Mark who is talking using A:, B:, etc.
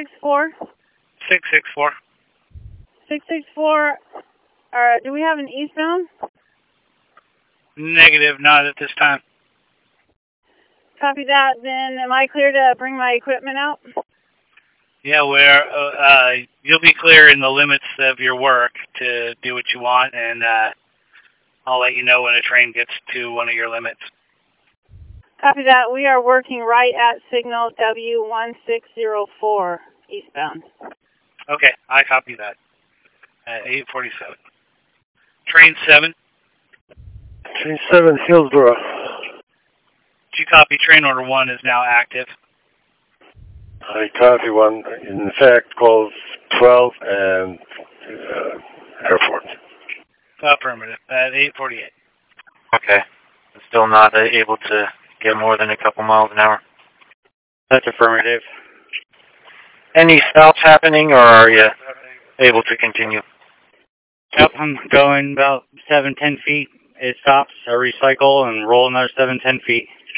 A: 664?
B: 664.
A: 664, do we have an eastbound?
B: Negative, not at this time.
A: Copy that. Then am I clear to bring my equipment out?
B: Yeah, you'll be clear in the limits of your work to do what you want, and I'll let you know when a train gets to one of your limits.
A: Copy that. We are working right at signal W1604 eastbound.
B: Okay, I copy that. At 8:47. Train 7.
C: Train 7, Hillsborough.
B: Did you copy train order 1 is now active?
C: I copy 1, in fact, calls 12 and airport.
B: Affirmative. At 8:48.
D: Okay. Still not able to get more than a couple miles an hour?
E: That's affirmative.
D: Any stops happening, or are you able to continue?
E: Yep, I'm going about 7-10 feet. It stops, I recycle, and roll another 7-10 feet.